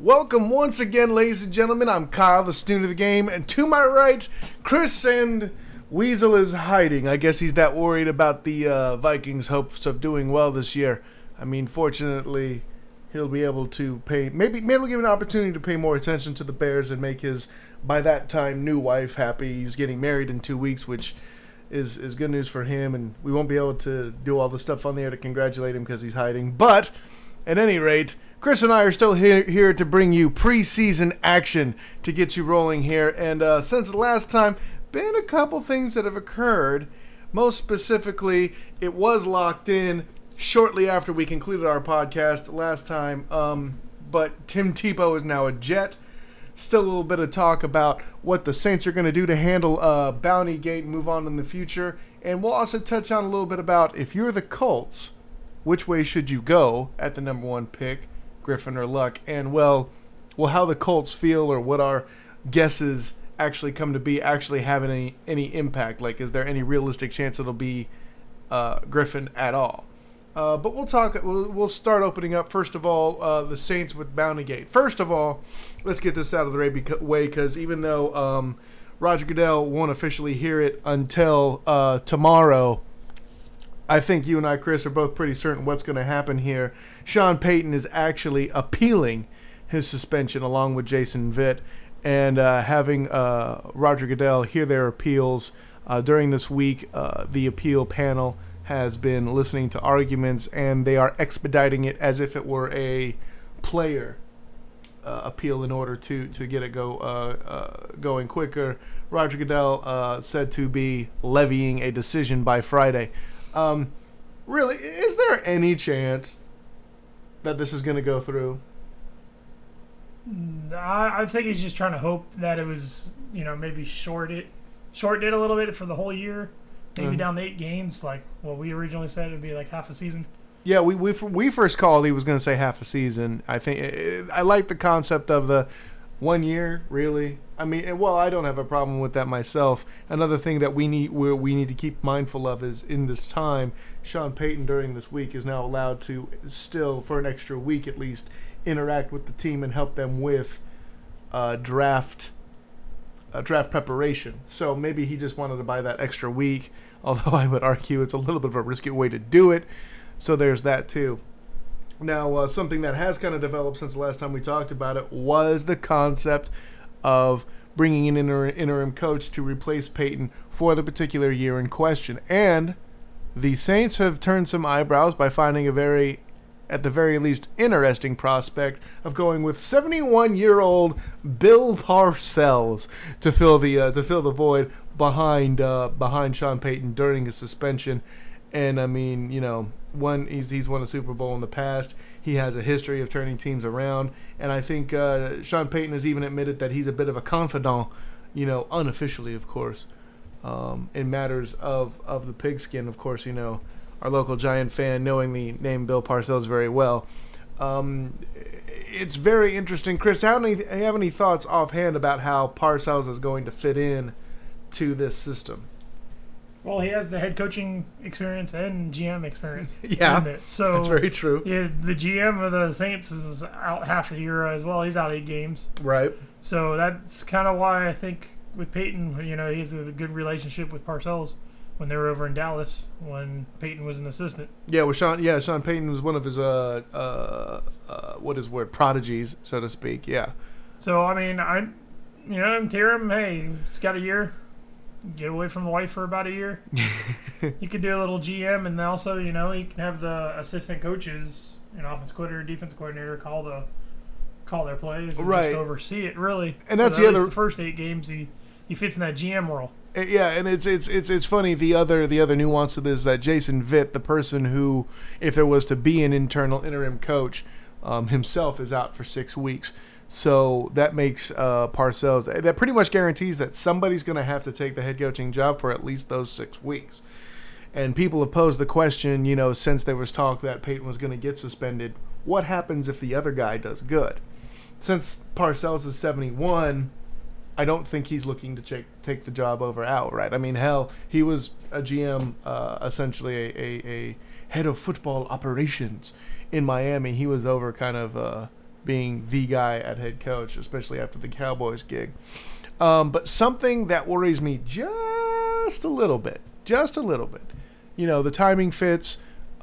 Welcome once again, ladies and gentlemen. I'm Kyle, the student of the game, and to my right, Chris, and Weasel is hiding. I guess he's that worried about the Vikings' hopes of doing well this year. I mean, fortunately, he'll be able to pay, maybe we'll give him an opportunity to pay more attention to the Bears and make his, by that time, new wife happy. He's getting married in 2 weeks, which is good news for him, and we won't be able to do all the stuff on the air to congratulate him because he's hiding. But, at any rate, Chris and I are still here to bring you preseason action to get you rolling here. And since the last time, been a couple things that have occurred. Most specifically, it was locked in shortly after we concluded our podcast last time. But Tim Tebow is now a Jet. Still a little bit of talk about what the Saints are going to do to handle Bounty Gate and move on in the future. And we'll also touch on a little bit about, if you're the Colts, which way should you go at the number one pick? Griffin or Luck, and well, how the Colts feel or what our guesses actually come to be actually have any impact. Like, is there any realistic chance it'll be Griffin at all? But we'll start opening up. First of all, the Saints with Bounty Gate. First of all, let's get this out of the way, because even though Roger Goodell won't officially hear it until tomorrow, I think you and I, Chris, are both pretty certain what's going to happen here. Sean Payton is actually appealing his suspension along with Jason Vitt, and having Roger Goodell hear their appeals during this week. The appeal panel has been listening to arguments, and they are expediting it as if it were a player appeal in order to get it going quicker. Roger Goodell said to be levying a decision by Friday. Really, is there any chance that this is going to go through? I think he's just trying to hope that it was, maybe shortened it a little bit for the whole year, maybe down to 8 games, like what we originally said it would be like half a season. Yeah, we first called he was going to say half a season. I think I like the concept of the 1 year, really. I mean, well, I don't have a problem with that myself. Another thing that we need to keep mindful of is in this time, Sean Payton during this week is now allowed to still, for an extra week at least, interact with the team and help them with draft preparation. So maybe he just wanted to buy that extra week, although I would argue it's a little bit of a risky way to do it. So there's that too. Now, something that has kind of developed since the last time we talked about it was the concept of bringing an interim coach to replace Payton for the particular year in question. And the Saints have turned some eyebrows by finding at the very least, interesting prospect of going with 71-year-old Bill Parcells to fill the void behind Sean Payton during his suspension. And I mean, he's won a Super Bowl in the past. He has a history of turning teams around, and I think Sean Payton has even admitted that he's a bit of a confidant, unofficially, of course, in matters of the pigskin. Of course, our local Giant fan, knowing the name Bill Parcells very well. It's very interesting. Chris, do you have any thoughts offhand about how Parcells is going to fit in to this system? Well, he has the head coaching experience and GM experience. Yeah, so that's very true. Yeah, the GM of the Saints is out half the year as well. He's out 8 games. Right. So that's kind of why I think with Payton, he has a good relationship with Parcells when they were over in Dallas when Payton was an assistant. Yeah, Sean Payton was one of his prodigies, so to speak. Yeah. So I mean, Tarum, hey, he's got a year. Get away from the wife for about a year. You could do a little GM, and also, you can have the assistant coaches, offense coordinator, defense coordinator, call their plays, and right, just oversee it. Really, and that's the first 8 games he fits in that GM role. Yeah, and it's funny. The other nuance of this is that Jason Vitt, the person who, if there was to be an interim coach, himself is out for 6 weeks. So that makes Parcells, that pretty much guarantees that somebody's going to have to take the head coaching job for at least those 6 weeks. And people have posed the question, since there was talk that Payton was going to get suspended, what happens if the other guy does good? Since Parcells is 71, I don't think he's looking to take the job over outright. I mean, hell, he was a GM, essentially a head of football operations in Miami. He was over kind of being the guy at head coach, especially after the Cowboys gig. But something that worries me just a little bit. The timing fits.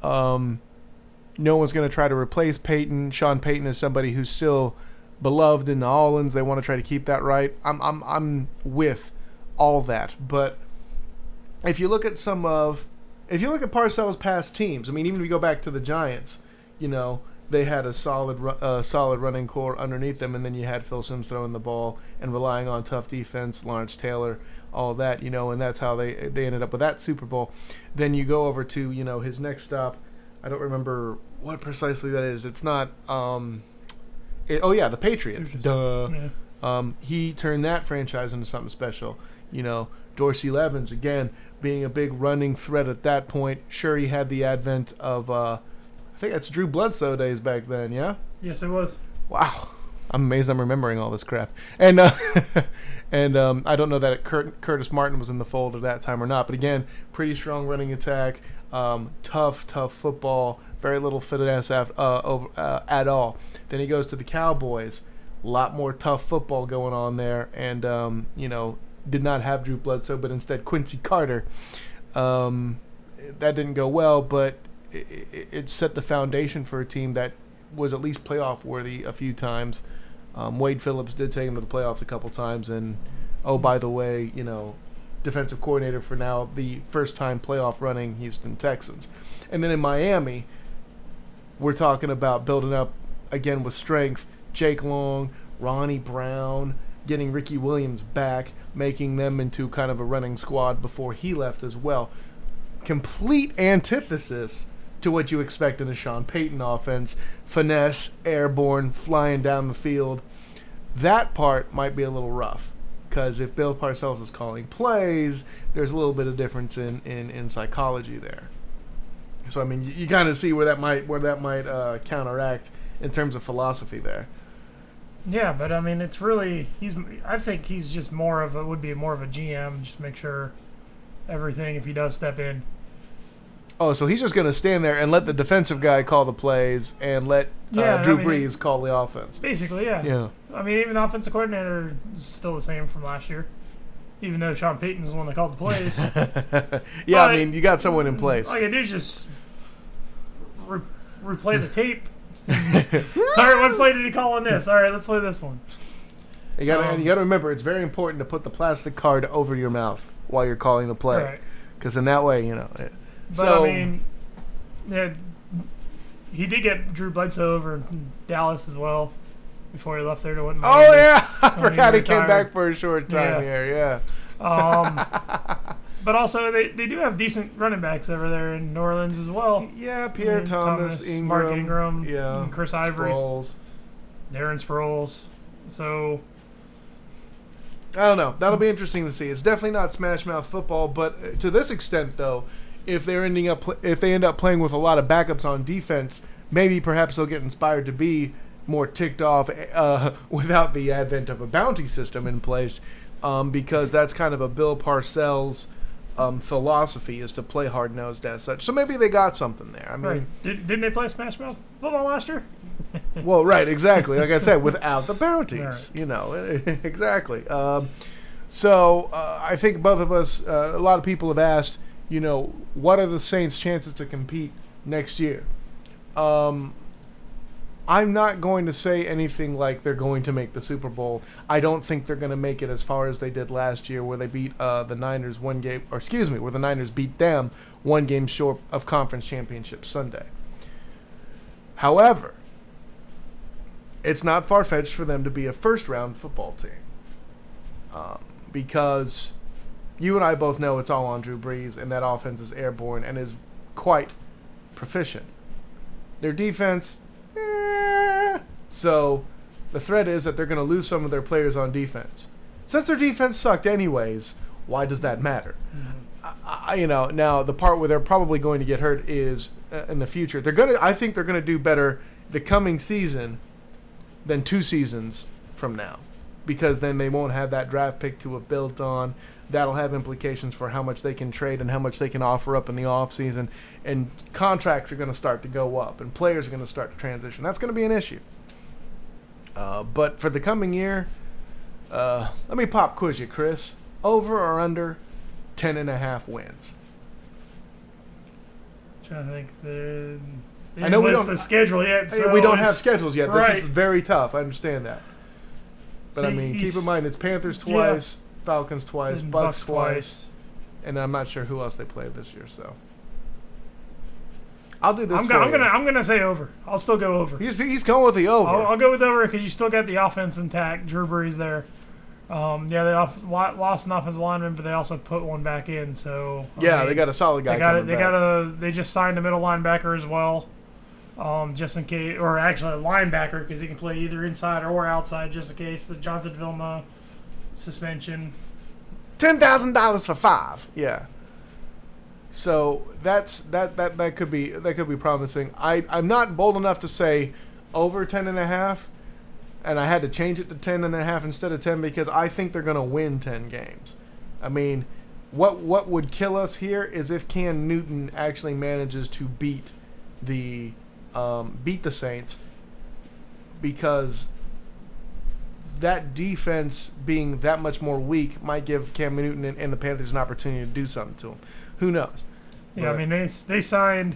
No one's going to try to replace Peyton. Sean Payton is somebody who's still beloved in the Allens. They want to try to keep that right. I'm with all that. But if you look at Parcells' past teams, I mean, even if you go back to the Giants, they had a solid running core underneath them, and then you had Phil Simms throwing the ball and relying on tough defense, Lawrence Taylor, all that, and that's how they ended up with that Super Bowl. Then you go over to, his next stop. I don't remember what precisely that is. It's not the Patriots. Duh. Yeah. He turned that franchise into something special. Dorsey Levens, again, being a big running threat at that point. Sure, he had the advent of I think that's Drew Bledsoe days back then, yeah? Yes, it was. Wow. I'm amazed I'm remembering all this crap. And I don't know that Curtis Martin was in the fold at that time or not. But again, pretty strong running attack, tough football, very little finesse at all. Then he goes to the Cowboys, a lot more tough football going on there, and did not have Drew Bledsoe, but instead Quincy Carter. That didn't go well, but it set the foundation for a team that was at least playoff worthy a few times. Wade Phillips did take him to the playoffs a couple times, and by the way, defensive coordinator for now the first time playoff running Houston Texans. And then in Miami, we're talking about building up again with strength. Jake Long, Ronnie Brown, getting Ricky Williams back, making them into kind of a running squad before he left as well. Complete antithesis to what you expect in a Sean Payton offense. Finesse, airborne, flying down the field. That part might be a little rough, because if Bill Parcells is calling plays, there's a little bit of difference in psychology there. So I mean, you kind of see where that might counteract in terms of philosophy there. Yeah, but I mean, it's really I think he's just would be more of a GM, just make sure everything if he does step in. Oh, so he's just going to stand there and let the defensive guy call the plays and let Drew Brees call the offense. Basically, yeah. Yeah. I mean, even the offensive coordinator is still the same from last year, even though Sean Payton's the one that called the plays. Yeah, I mean, you got someone in place. All you do is just replay the tape. All right, what play did he call on this? All right, let's play this one. You got to remember, it's very important to put the plastic card over your mouth while you're calling the play, because in that way, But, I mean, yeah, he did get Drew Bledsoe over in Dallas as well before he left there to win. Oh, yeah. I forgot he came back for a short time here, yeah. But also, they do have decent running backs over there in New Orleans as well. Yeah, Pierre Thomas, Ingram. Mark Ingram, yeah, Chris Ivory. Sproles. Darren Sproles. So I don't know. That'll be interesting to see. It's definitely not Smash Mouth football, but to this extent, though, if they end up playing with a lot of backups on defense, maybe perhaps they'll get inspired to be more ticked off without the advent of a bounty system in place, because that's kind of a Bill Parcells philosophy, is to play hard-nosed as such. So maybe they got something there. I mean, right. Didn't they play Smash Mouth football last year? Well, right, exactly. Like I said, without the bounties, right. Exactly. So I think both of us, a lot of people have asked, what are the Saints' chances to compete next year? I'm not going to say anything like they're going to make the Super Bowl. I don't think they're going to make it as far as they did last year, where they beat the Niners where the Niners beat them one game short of conference championship Sunday. However, it's not far-fetched for them to be a first-round football team, because you and I both know it's all on Drew Brees, and that offense is airborne and is quite proficient. Their defense, so the threat is that they're going to lose some of their players on defense. Since their defense sucked anyways, why does that matter? Mm-hmm. Now the part where they're probably going to get hurt is in the future. I think they're going to do better the coming season than 2 seasons from now, because then they won't have that draft pick to have built on. That'll have implications for how much they can trade and how much they can offer up in the offseason. And contracts are going to start to go up, and players are going to start to transition. That's going to be an issue. But for the coming year, let me pop quiz you, Chris. Over or under 10.5 wins? Trying to think. They I know we list don't the schedule yet. So we don't have schedules yet. Right. This is very tough. I understand that. But I mean, keep in mind it's Panthers twice, Falcons twice, Bucks twice, and I'm not sure who else they played this year. So I'll do this. I'm gonna say over. I'll still go over. He's going with the over. I'll go with over because you still got the offense intact. Drew Brees there. Yeah, they lost an offensive lineman, but they also put one back in. So they got a solid guy. They just signed a middle linebacker as well, just in case, or actually a linebacker because he can play either inside or outside, just in case the Jonathan Vilma suspension. $10,000 for 5. Yeah. So that could be promising. I'm not bold enough to say over 10.5. And I had to change it to 10.5 instead of 10 because I think they're going to win 10 games. I mean, what would kill us here is if Cam Newton actually manages to beat the Saints, because that defense being that much more weak might give Cam Newton and the Panthers an opportunity to do something to him. Who knows? Yeah, but I mean, they signed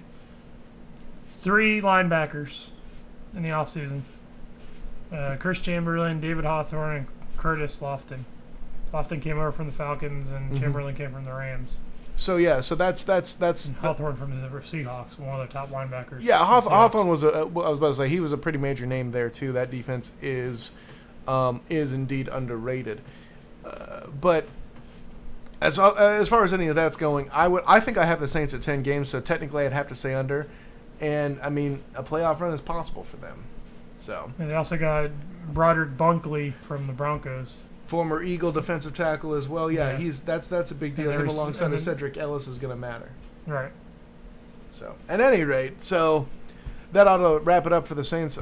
3 linebackers in the offseason. Chris Chamberlain, David Hawthorne, and Curtis Lofton. Lofton came over from the Falcons, and Chamberlain came from the Rams. So that's and Hawthorne from the Seahawks, one of their top linebackers. Yeah, Hawthorne was I was about to say he was a pretty major name there too. That defense is indeed underrated. But as far as any of that's going, I think I have the Saints at 10 games, so technically I'd have to say under. And I mean, a playoff run is possible for them. So. And they also got Broderick Bunkley from the Broncos. Former Eagle defensive tackle as well. Yeah. That's a big deal. Him alongside of Cedric Ellis is going to matter. Right. So, at any rate, that ought to wrap it up for the Saints.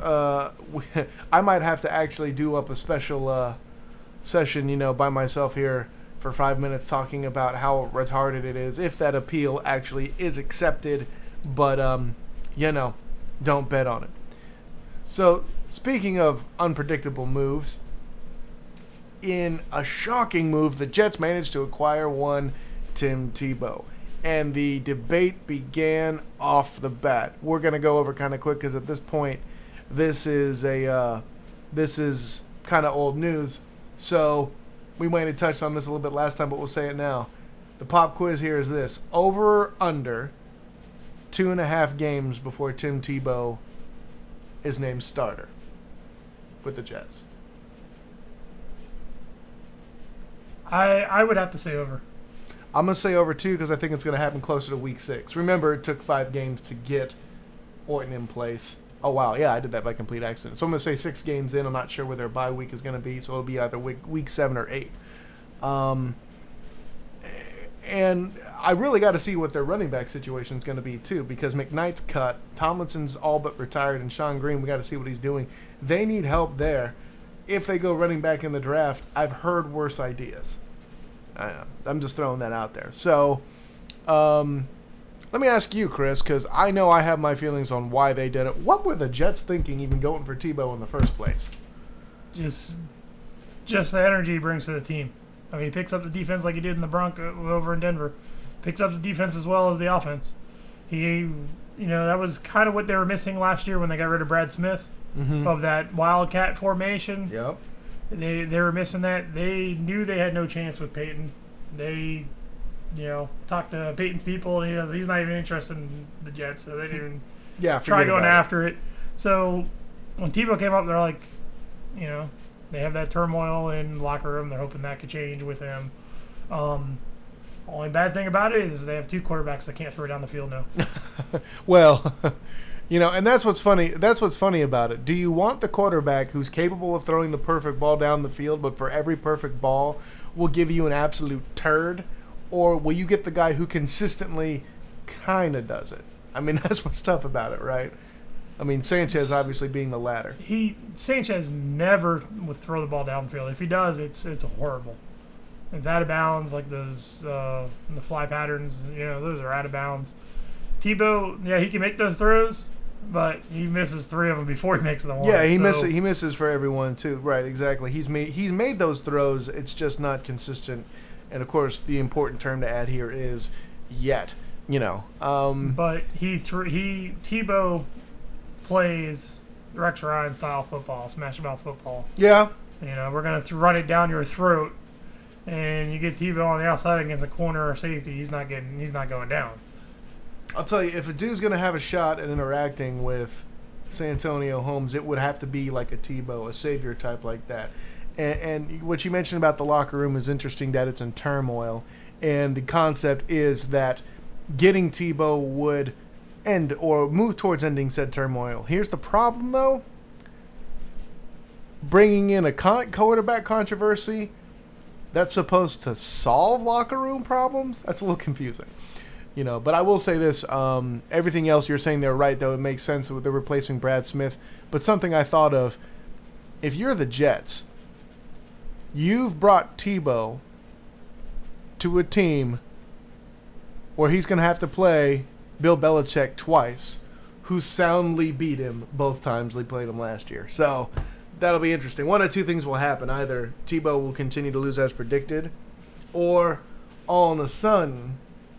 I might have to actually do up a special session, by myself here for 5 minutes talking about how retarded it is if that appeal actually is accepted. But, don't bet on it. So, speaking of unpredictable moves, in a shocking move, the Jets managed to acquire one Tim Tebow. And the debate began off the bat. We're going to go over kind of quick because at this point, this is kind of old news. So, we might have touched on this a little bit last time, but we'll say it now. The pop quiz here is this. Over or under 2.5 games before Tim Tebow is named starter with the Jets. I would have to say over. I'm going to say over too because I think it's going to happen closer to week 6. Remember, it took 5 games to get Orton in place. Oh, wow. Yeah, I did that by complete accident. So I'm going to say 6 games in. I'm not sure where their bye week is going to be, so it'll be either week 7 or 8. And I really got to see what their running back situation is going to be, too, because McKnight's cut, Tomlinson's all but retired, and Sean Green, we got to see what he's doing. They need help there. If they go running back in the draft, I've heard worse ideas. I'm just throwing that out there. So, let me ask you, Chris, because I know I have my feelings on why they did it. What were the Jets thinking even going for Tebow in the first place? Just the energy he brings to the team. I mean, he picks up the defense like he did in the Broncos over in Denver. Picks up the defense as well as the offense. That was kind of what they were missing last year when they got rid of Brad Smith of that Wildcat formation. Yep. They were missing that. They knew they had no chance with Peyton. They, talked to Peyton's people, and he's not even interested in the Jets, so they didn't even try going after it. So when Tebow came up, they're like, they have that turmoil in the locker room. They're hoping that could change with him. Only bad thing about it is they have 2 quarterbacks that can't throw down the field now. Well, and that's what's funny. That's what's funny about it. Do you want the quarterback who's capable of throwing the perfect ball down the field, but for every perfect ball will give you an absolute turd? Or will you get the guy who consistently kind of does it? I mean, that's what's tough about it, right? I mean, Sanchez obviously being the latter. Sanchez never would throw the ball downfield. If he does, it's horrible. It's out of bounds, like those the fly patterns. Those are out of bounds. Tebow, yeah, he can make those throws, but he misses 3 of them before he makes the one. Yeah, he misses for everyone too. Right, exactly. He's made those throws. It's just not consistent. And of course, the important term to add here is yet. But Tebow plays Rex Ryan style football, smash mouth football. Yeah. We're gonna run it down your throat, and you get Tebow on the outside against a corner or safety. He's not going down. I'll tell you, if a dude's going to have a shot at interacting with Santonio Holmes, it would have to be like a Tebow, a savior type like that. And what you mentioned about the locker room is interesting, that it's in turmoil. And the concept is that getting Tebow would end or move towards ending said turmoil. Here's the problem, though. Bringing in a quarterback controversy that's supposed to solve locker room problems, that's a little confusing. But I will say this, everything else you're saying there right, though, it makes sense with the replacing Brad Smith. But something I thought of, if you're the Jets, you've brought Tebow to a team where he's going to have to play Bill Belichick twice, who soundly beat him both times they played him last year. So that'll be interesting. One of two things will happen. Either Tebow will continue to lose as predicted, or all of a sudden,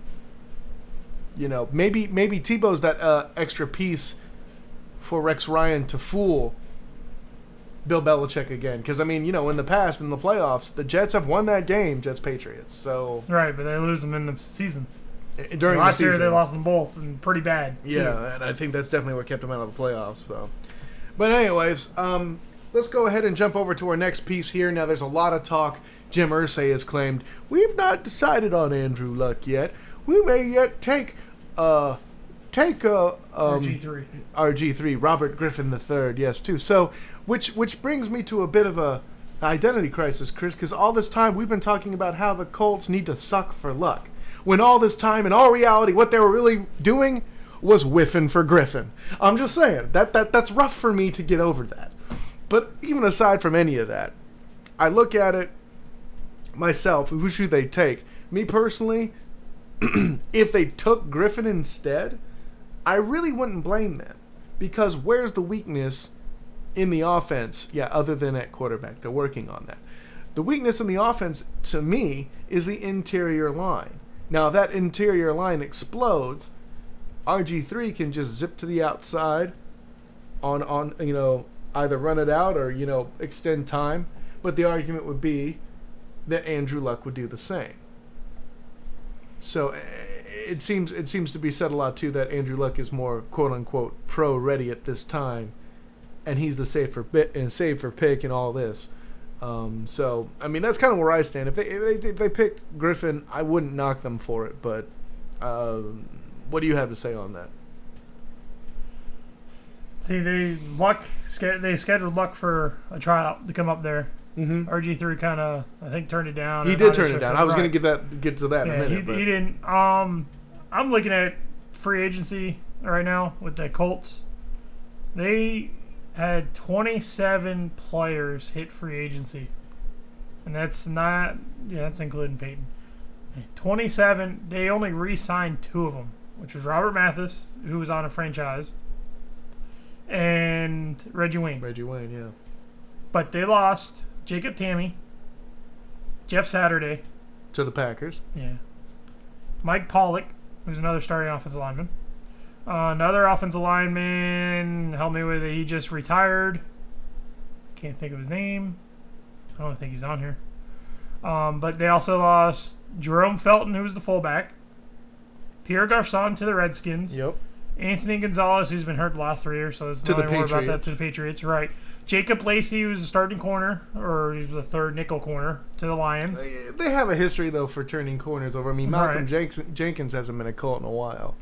maybe Tebow's that extra piece for Rex Ryan to fool Bill Belichick again. Because, in the past, in the playoffs, the Jets have won that game, Jets-Patriots. So right, but they lose them in the season. During last the season. year, they lost them both, and pretty bad. Yeah, and I think that's definitely what kept them out of the playoffs. So. But anyways, let's go ahead and jump over to our next piece here. Now, there's a lot of talk. Jim Irsay has claimed, we've not decided on Andrew Luck yet. We may yet take RG3, Robert Griffin III, yes, too. So, which brings me to a bit of a identity crisis, Chris, because all this time we've been talking about how the Colts need to suck for Luck, when all this time, in all reality, what they were really doing was whiffing for Griffin. I'm just saying that's rough for me to get over that. But even aside from any of that, I look at it myself. Who should they take? Me personally. If they took Griffin instead, I really wouldn't blame them. Because where's the weakness in the offense? Yeah, other than at quarterback. They're working on that. The weakness in the offense, to me, is the interior line. Now, if that interior line explodes, RG3 can just zip to the outside on either run it out or, extend time. But the argument would be that Andrew Luck would do the same. So it seems to be said a lot too that Andrew Luck is more quote unquote pro ready at this time, and he's the safer pick in all this. So that's kind of where I stand. If they picked Griffin, I wouldn't knock them for it. But what do you have to say on that? See, they scheduled Luck for a tryout to come up there. Mm-hmm. RG3 kind of, I think, turned it down. He did turn it down. I was going to get to that in a minute. He didn't. I'm looking at free agency right now with the Colts. They had 27 players hit free agency, and that's including Peyton. 27. They only re-signed 2 of them, which was Robert Mathis, who was on a franchise, and Reggie Wayne. Reggie Wayne, yeah. But they lost Jacob Tamme, Jeff Saturday. To the Packers. Yeah. Mike Pollock, who's another starting offensive lineman. Another offensive lineman, help me with it, he just retired. Can't think of his name. I don't think he's on here. But they also lost Jerome Felton, who was the fullback. Pierre Garçon to the Redskins. Yep. Anthony Gonzalez, who's been hurt the last 3 years, so it's not worry about that, to the Patriots. Right. Jacob Lacey, who's a starting corner, or he's the third nickel corner, to the Lions. They have a history, though, for turning corners over. Malcolm Jenkins hasn't been a Colt in a while.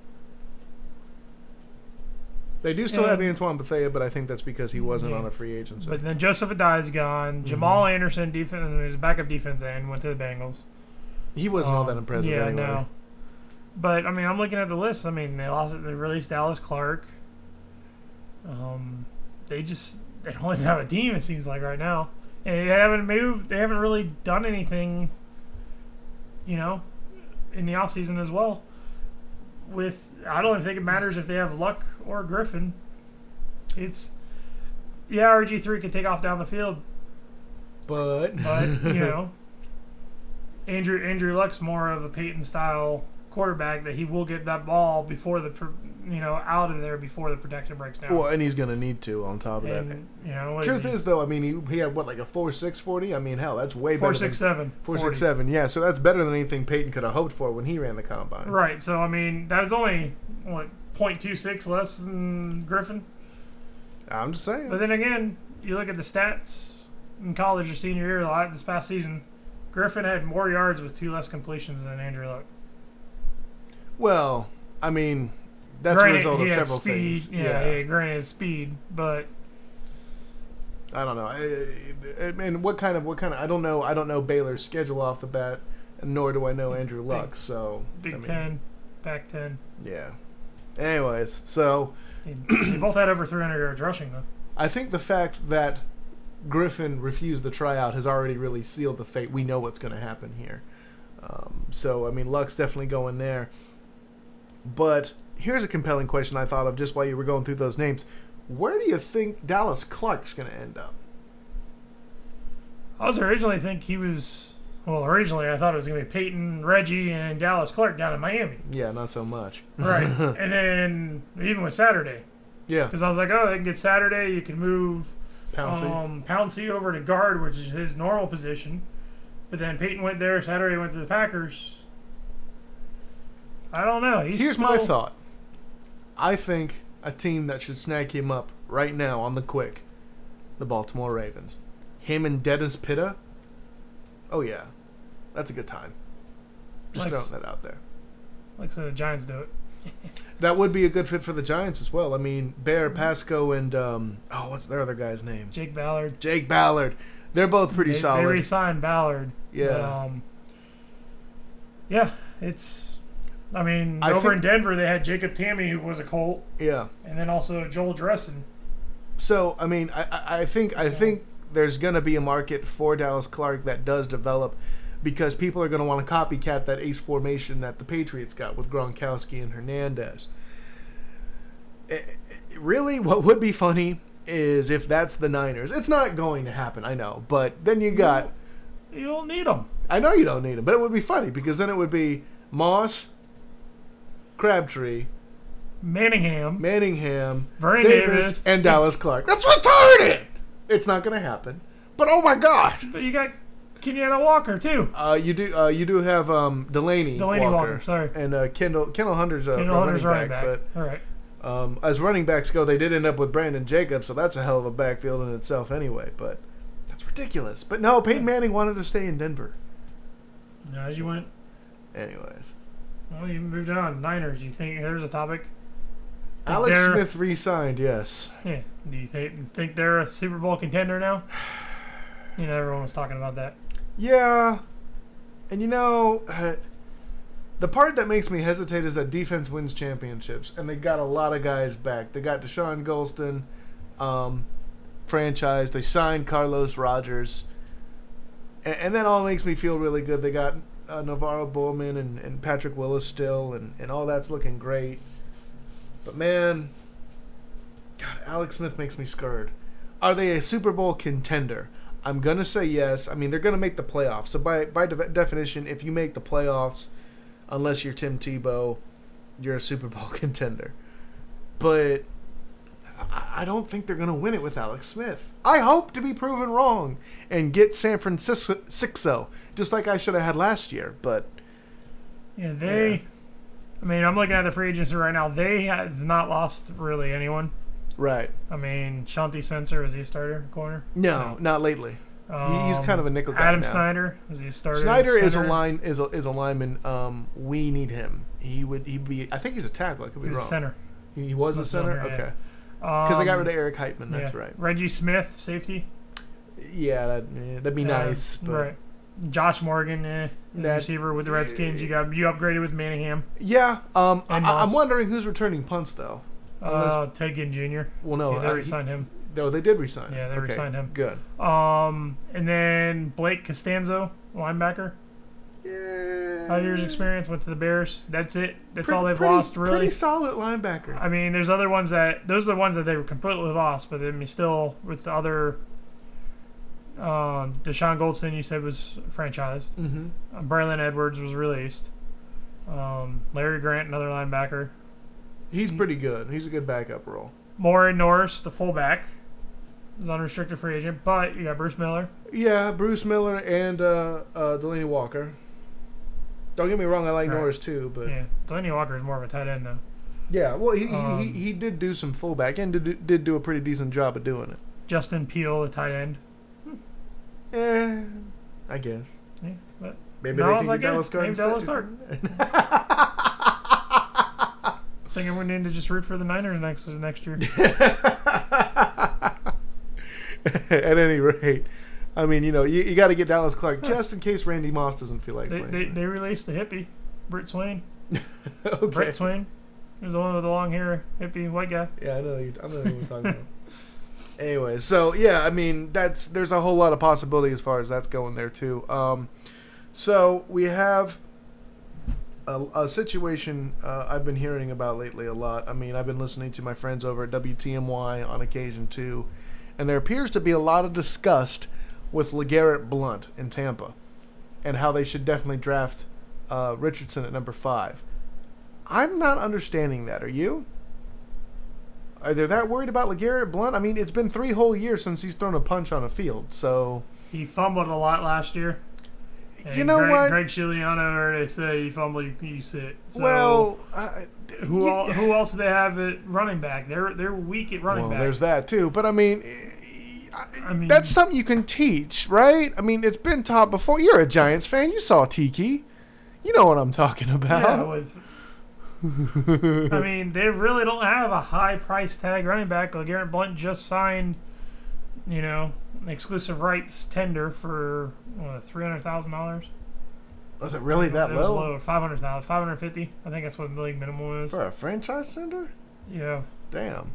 They do still have Antoine Bethea, but I think that's because he wasn't on a free agency. But then Joseph Adai is gone. Mm-hmm. Jamal Anderson, his backup defense end, went to the Bengals. He wasn't all that impressive anyway. No. But, I'm looking at the list. They released Dallas Clark. They don't even have a team, it seems like, right now. And they haven't moved. They haven't really done anything, in the offseason as well. With I don't even think it matters if they have Luck or Griffin. It's RG3 can take off down the field, but Andrew Luck's more of a Peyton style quarterback that he will get that ball before out of there before the protection breaks down. Well, and he's going to need to on top of that. Truth is, though, I mean, he had, like a 4.6 40? I mean, hell, that's way better 4.67. 4.67, yeah. So that's better than anything Peyton could have hoped for when he ran the combine. Right. So, I mean, that was only, 0.26 less than Griffin? I'm just saying. But then again, you look at the stats in college or senior year this past season, Griffin had more yards with 2 less completions than Andrew Luck. Well, I mean, that's granted, a result of several speed, things. Yeah, granted speed, but I don't know. I mean, what kind of? I don't know. I don't know Baylor's schedule off the bat, nor do I know Andrew Luck. Big Ten, Pac-10. Yeah. Anyways, so they both had over 300 yards rushing, though. I think the fact that Griffin refused the tryout has already really sealed the fate. We know what's going to happen here. So I mean, Luck's definitely going there. But here's a compelling question I thought of just while you were going through those names. Where do you think Dallas Clark's going to end up? I originally I thought it was going to be Peyton, Reggie, and Dallas Clark down in Miami. Yeah, not so much. Right. And then even with Saturday. Yeah. Because I was like, they can get Saturday. You can move Pouncey over to guard, which is his normal position. But then Peyton went there. Saturday went to the Packers. I don't know. Here's my thought. I think a team that should snag him up right now on the quick, the Baltimore Ravens. Him and Dennis Pitta. Oh, yeah. That's a good time. Just throwing that out there. Like so the Giants do it. That would be a good fit for the Giants as well. I mean, Bear, Pasco, and what's their other guy's name? Jake Ballard. They're both pretty solid. They re-signed Ballard. Yeah. But, it's... I mean, over in Denver, they had Jacob Tamme, who was a Colt. Yeah. And then also Joel Dressen. So, I mean, I think there's going to be a market for Dallas Clark that does develop because people are going to want to copycat that ace formation that the Patriots got with Gronkowski and Hernandez. Really, what would be funny is if that's the Niners. It's not going to happen, I know. But then you got... You don't need them. I know you don't need them, but it would be funny because then it would be Moss... Crabtree, Manningham, Vernon Davis, and Dallas Clark. That's retarded! It's not going to happen. But oh my god! But you got Kenyatta Walker too. You do have Delaney Walker, sorry, and Kendall Hunter's running back. But all right. As running backs go, they did end up with Brandon Jacobs, so that's a hell of a backfield in itself anyway. But that's ridiculous. But no, Peyton Manning wanted to stay in Denver. As you went. Anyways. Well, you moved on. Niners, you think there's a topic? Alex Smith re-signed, yes. Yeah. Do you think they're a Super Bowl contender now? Everyone was talking about that. Yeah. And the part that makes me hesitate is that defense wins championships. And they got a lot of guys back. They got Deshaun Golston, franchise. They signed Carlos Rogers. And that all makes me feel really good. They got... Navarro Bowman and Patrick Willis still, and all that's looking great. But man, God, Alex Smith makes me scared. Are they a Super Bowl contender? I'm going to say yes. I mean, they're going to make the playoffs. So by definition, if you make the playoffs, unless you're Tim Tebow, you're a Super Bowl contender. But I don't think they're going to win it with Alex Smith. I hope to be proven wrong and get San Francisco, just like I should have had last year. But I mean, I'm looking at the free agency right now. They have not lost really anyone. Right. I mean, Shanti Spencer, is he a starter corner? No, not lately. He's kind of a nickel guy Adam now. Snyder, is he a starter? Snyder is a lineman. We need him. He'd be. I think he's a tackle. I could be wrong. Center. He was a center. Okay. Because I got rid of Eric Heitman. That's right. Reggie Smith, safety. Yeah, that'd be nice. But right. Josh Morgan, receiver with the Redskins. You upgraded with Manningham. Yeah. I'm wondering who's returning punts though. Ted Ginn Jr. Well, no, they re-signed him. No, they did re-sign. Yeah, they re-signed him. Good. And then Blake Costanzo, linebacker. Yeah. 5 years experience, went to the Bears. That's it. That's all they've pretty, lost, really. Pretty solid linebacker. I mean, there's other ones those are the ones that they were completely lost, but I mean, still with the other. Deshaun Goldson, you said, was franchised. Mm-hmm. Braylon Edwards was released. Larry Grant, another linebacker. He's pretty good. He's a good backup role. Maury Norris, the fullback, is unrestricted free agent, but you got Bruce Miller. Yeah, Bruce Miller and Delaney Walker. Don't get me wrong, I like Norris too, but yeah, Delaney Walker is more of a tight end though. Yeah, well, he did do some fullback and did do a pretty decent job of doing it. Justin Peel, the tight end. I guess. Yeah, but maybe they can get Dallas Clark instead. Dallas Clark. I think we need to just root for the Niners next year. At any rate, I mean, you got to get Dallas Clark just in case Randy Moss doesn't feel like playing. They released the hippie, Britt Swain. Okay. Britt Swain. He was the one with the long hair, hippie, white guy. Yeah, I know who you're talking about. Anyway, so yeah, I mean, there's a whole lot of possibility as far as that's going there too. So we have a situation I've been hearing about lately a lot. I mean, I've been listening to my friends over at WTMY on occasion too, and there appears to be a lot of disgust with LeGarrette Blount in Tampa and how they should definitely draft Richardson at number 5. I'm not understanding that. Are you? Are they that worried about LeGarrette Blount? I mean, it's been 3 whole years since he's thrown a punch on a field, so... He fumbled a lot last year. And you know what? Greg Schigliano heard they say you fumble, you sit. So well... who else do they have at running back? They're weak at running back. There's that, too. But, I mean, that's something you can teach, right? I mean, it's been taught before. You're a Giants fan. You saw Tiki. You know what I'm talking about. Yeah, I mean, they really don't have a high price tag running back. LeGarrette Blount just signed, an exclusive rights tender for $300,000. Was it really that low? It was low, $500,000, $550. I think that's what the league minimum is for a franchise tender. Yeah. Damn.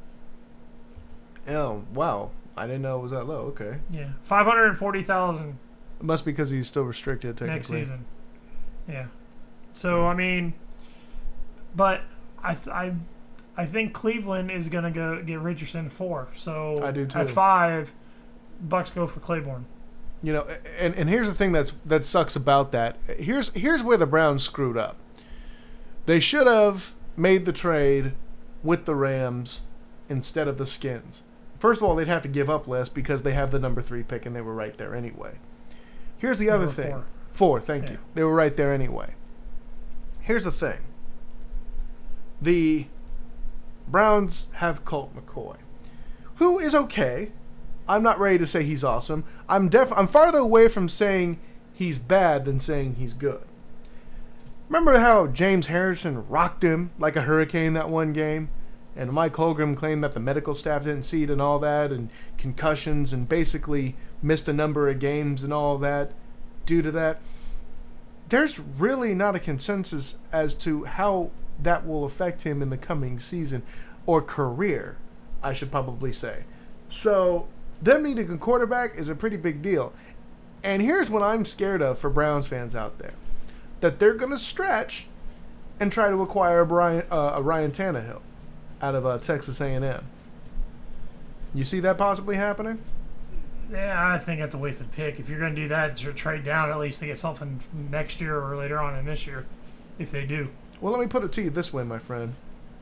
Oh wow! I didn't know it was that low. Okay. Yeah, $540,000. It must be because he's still restricted technically. Next season. Yeah. So I mean. But I think Cleveland is going to go get Richardson at 4. So I do too. At 5, Bucks go for Claiborne. And here's the thing that sucks about that. Here's where the Browns screwed up. They should have made the trade with the Rams instead of the Skins. First of all, they'd have to give up less because they have the number 3 pick and they were right there anyway. Here's the other thing. 4, thank you. They were right there anyway. Here's the thing. The Browns have Colt McCoy, who is okay. I'm not ready to say he's awesome. I'm farther away from saying he's bad than saying he's good. Remember how James Harrison rocked him like a hurricane that one game? And Mike Holmgren claimed that the medical staff didn't see it and all that, and concussions, and basically missed a number of games and all that due to that. There's really not a consensus as to how that will affect him in the coming season or career, I should probably say. So, them needing a quarterback is a pretty big deal. And here's what I'm scared of for Browns fans out there. That they're going to stretch and try to acquire a Ryan Tannehill out of Texas A&M. You see that possibly happening? Yeah, I think that's a wasted pick. If you're going to do that, trade down at least to get something next year or later on in this year, if they do. Well, let me put it to you this way, my friend.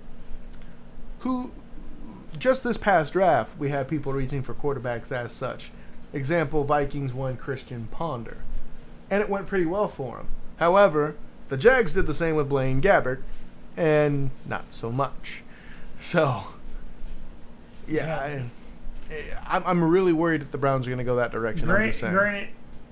Just this past draft, we had people reaching for quarterbacks as such. Example, Vikings won Christian Ponder. And it went pretty well for him. However, the Jags did the same with Blaine Gabbert, and not so much. So, yeah, I'm really worried that the Browns are going to go that direction. I'm just saying. Granted,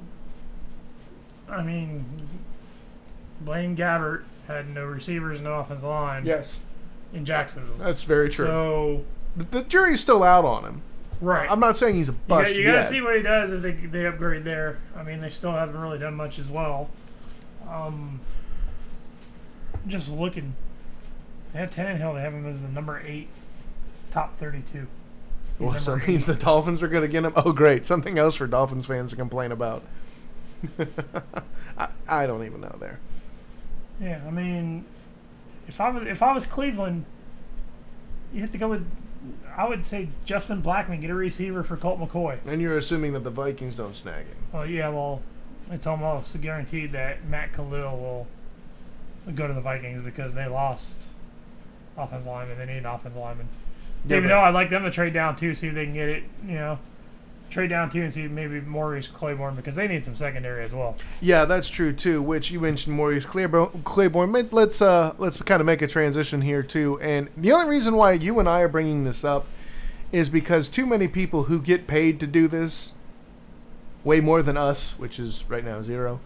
I mean, Blaine Gabbert had no receivers, no offensive line. Yes. In Jacksonville. That's very true. So the jury's still out on him. Right. I'm not saying he's a bust You got to see what he does if they upgrade there. I mean, they still haven't really done much as well. Just looking. They have Tannehill. They have him as the number 8, top 32. Well, so that means the Dolphins are going to get him. Oh, great. Something else for Dolphins fans to complain about. I don't even know there. Yeah, I mean, if I was Cleveland, you have to go with. I would say Justin Blackman, get a receiver for Colt McCoy. And you're assuming that the Vikings don't snag him. Oh yeah, well, it's almost guaranteed that Matt Khalil will go to the Vikings because they lost offensive lineman. They need an offensive lineman. Yeah, Even though I'd like them to trade down too, see if they can get it. Trade down too and see maybe Maurice Claiborne because they need some secondary as well. Yeah, that's true too. Which you mentioned Maurice Claiborne. Let's kind of make a transition here too. And the only reason why you and I are bringing this up is because too many people who get paid to do this, way more than us, which is right now 0,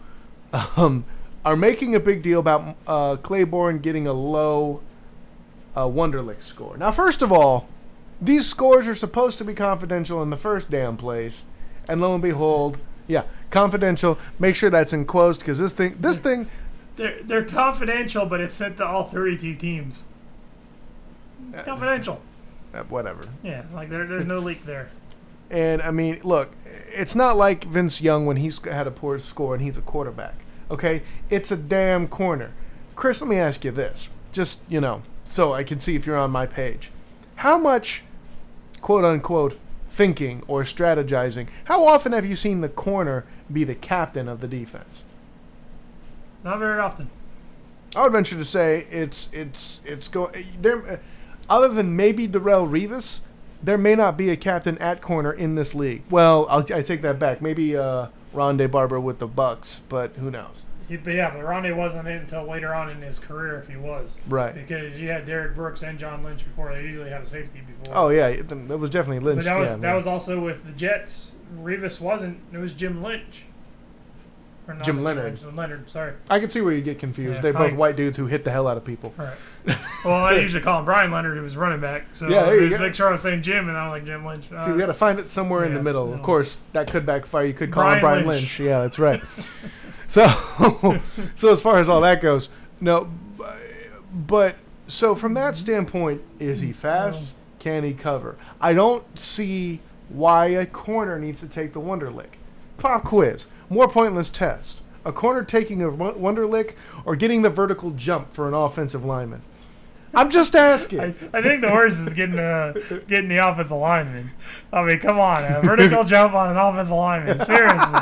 are making a big deal about Claiborne getting a low Wonderlic score. Now, first of all, these scores are supposed to be confidential in the first damn place, and lo and behold, yeah, confidential. Make sure that's in quotes because this thing. They're confidential, but it's sent to all 32 teams. It's confidential. Whatever. Yeah, like there's no leak there. And I mean, look, it's not like Vince Young when he's had a poor score and he's a quarterback. Okay, it's a damn corner. Chris, let me ask you this, just so I can see if you're on my page. How much, quote unquote, thinking or strategizing? How often have you seen the corner be the captain of the defense? Not very often. I would venture to say it's going there. Other than maybe Darrelle Revis, there may not be a captain at corner in this league. Well, I take that back. Maybe Rondé Barber with the Bucks, but who knows? But Rondé wasn't in until later on in his career, if he was. Right. Because you had Derek Brooks and John Lynch before. They usually have a safety before. Oh yeah, that was definitely Lynch. But that was also with the Jets. Revis wasn't. It was Jim Lynch. Or not Jim Leonard. Leonard, sorry. I can see where you get confused. Yeah, They're both white dudes who hit the hell out of people. All right. Well, I usually call him Brian Leonard, who was running back. So yeah, there you go. make sure I was saying Jim, and I'm like Jim Lynch. See, we got to find it somewhere in the middle. Of course, that could backfire. You could call him Brian Lynch. Yeah, that's right. So as far as all that goes, no. But so from that standpoint, is he fast? Can he cover? I don't see why a corner needs to take the Wonderlic. Pop quiz. More pointless test. A corner taking a Wonderlic or getting the vertical jump for an offensive lineman? I'm just asking. I think the worst is getting the offensive lineman. I mean, come on. A vertical jump on an offensive lineman. Seriously.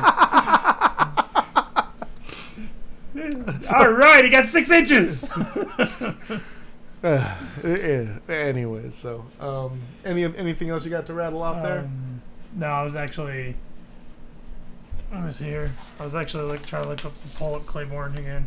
All right, he got 6 inches. Anyway, so anything else you got to rattle off there? No, I was actually. I was here. I was actually trying to pull up Claiborne again.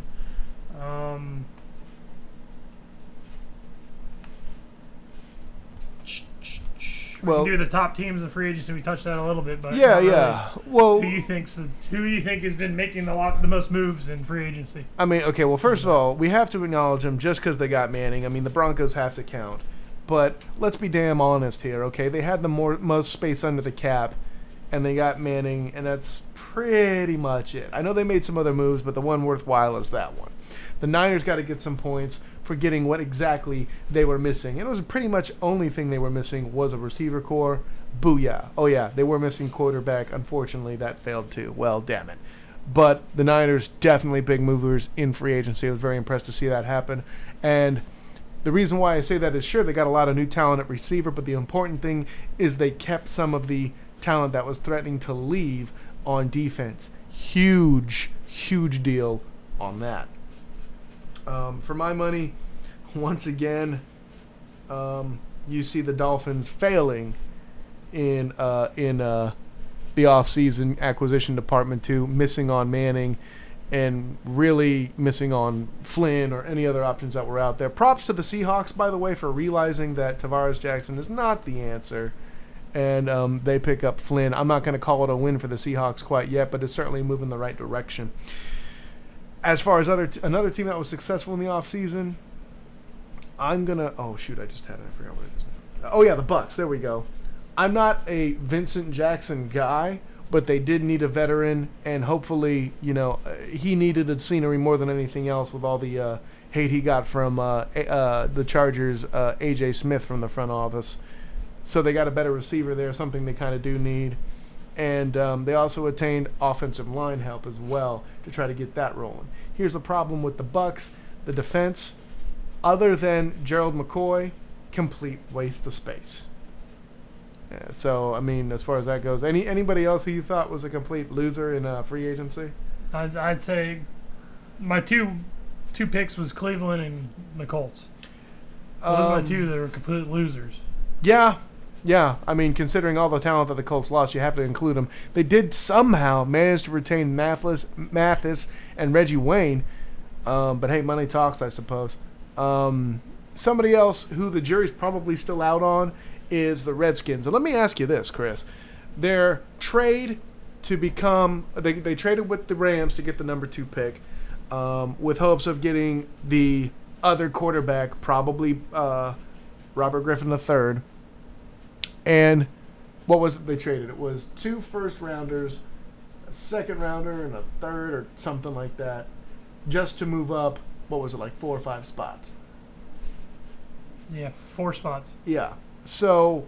Well, we can do the top teams in free agency. We touched that a little bit, but yeah. Well, who do you think has been making the most moves in free agency? I mean, okay. Well, first of all, we have to acknowledge them just because they got Manning. I mean, the Broncos have to count, but let's be damn honest here, okay? They had the most space under the cap, and they got Manning, and that's pretty much it. I know they made some other moves, but the one worthwhile is that one. The Niners got to get some points for getting what exactly they were missing. And it was pretty much only thing they were missing was a receiver core. Booyah. Oh, yeah, they were missing quarterback. Unfortunately, that failed too. Well, damn it. But the Niners, definitely big movers in free agency. I was very impressed to see that happen. And the reason why I say that is, sure, they got a lot of new talent at receiver, but the important thing is they kept some of the talent that was threatening to leave on defense. Huge deal on that. For my money, once again, you see the Dolphins failing in the offseason acquisition department too, missing on Manning and really missing on Flynn or any other options that were out there. Props to the Seahawks, by the way, for realizing that Tavares Jackson is not the answer. And they pick up Flynn. I'm not going to call it a win for the Seahawks quite yet, but it's certainly moving in the right direction. As far as another team that was successful in the offseason, I'm going to – oh, shoot, I just had it. I forgot what it is now. Oh, yeah, the Bucks. There we go. I'm not a Vincent Jackson guy, but they did need a veteran, and hopefully, he needed the scenery more than anything else with all the hate he got from the Chargers, A.J. Smith from the front office. So they got a better receiver there, something they kind of do need. And they also attained offensive line help as well to try to get that rolling. Here's the problem with the Bucks. The defense, other than Gerald McCoy, complete waste of space. Yeah, so, I mean, as far as that goes, anybody else who you thought was a complete loser in free agency? I'd say my two picks was Cleveland and the Colts. Those are my two that were complete losers. Yeah. I mean, considering all the talent that the Colts lost, you have to include them. They did somehow manage to retain Mathis and Reggie Wayne. But hey, money talks, I suppose. Somebody else who the jury's probably still out on is the Redskins. And let me ask you this, Chris. Their trade to become... They traded with the Rams to get the number 2 pick with hopes of getting the other quarterback, probably Robert Griffin III. And what was it they traded? It was 2 first-rounders, a second-rounder, and a third or something like that, just to move up, what was it, like 4 or 5 spots? Yeah, 4 spots. Yeah. So,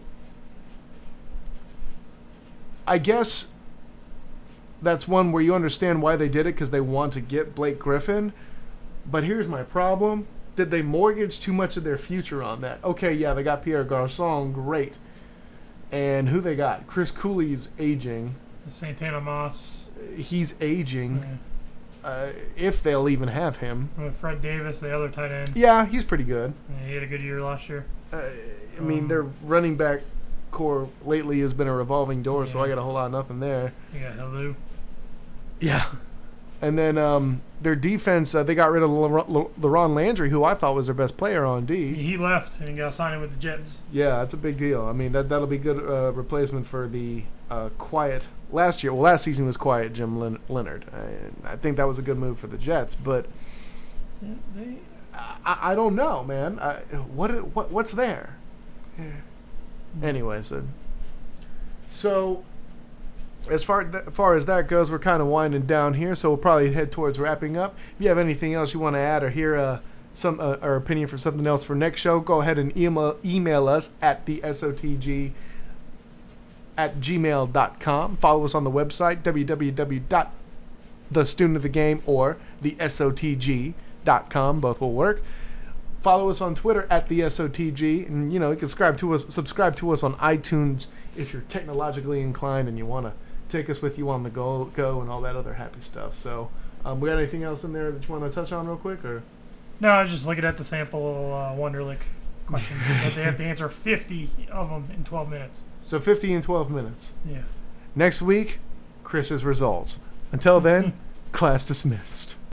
I guess that's one where you understand why they did it, because they want to get Blake Griffin. But here's my problem. Did they mortgage too much of their future on that? Okay, yeah, they got Pierre Garçon, great. And who they got? Chris Cooley's aging. Santana Moss. He's aging. Yeah. If they'll even have him. Fred Davis, the other tight end. Yeah, he's pretty good. Yeah, he had a good year last year. I mean, their running back core lately has been a revolving door, so I got a whole lot of nothing there. Yeah, hello. Yeah. And then their defense, they got rid of LaRon Landry, who I thought was their best player on D. He left and got signed with the Jets. Yeah, that's a big deal. I mean, that'll be good replacement for the quiet last year. Well, last season was quiet Jim Leonard. I think that was a good move for the Jets, but I don't know, man. What's there? Yeah. Anyways, so as far as that goes, we're kind of winding down here, so we'll probably head towards wrapping up. If you have anything else you want to add or hear some our opinion for something else for next show, go ahead and email us at thesotg@gmail.com. Follow us on the website, www.thestudentofthegame or thesotg.com. Both will work. Follow us on Twitter at thesotg, and you can subscribe to us on iTunes if you're technologically inclined and you want to take us with you on the go and all that other happy stuff. So, we got anything else in there that you want to touch on real quick, or? No, I was just looking at the sample Wonderlic questions because they have to answer 50 of them in 12 minutes. So 50 in 12 minutes. Yeah. Next week, Chris's results. Until then, class dismissed.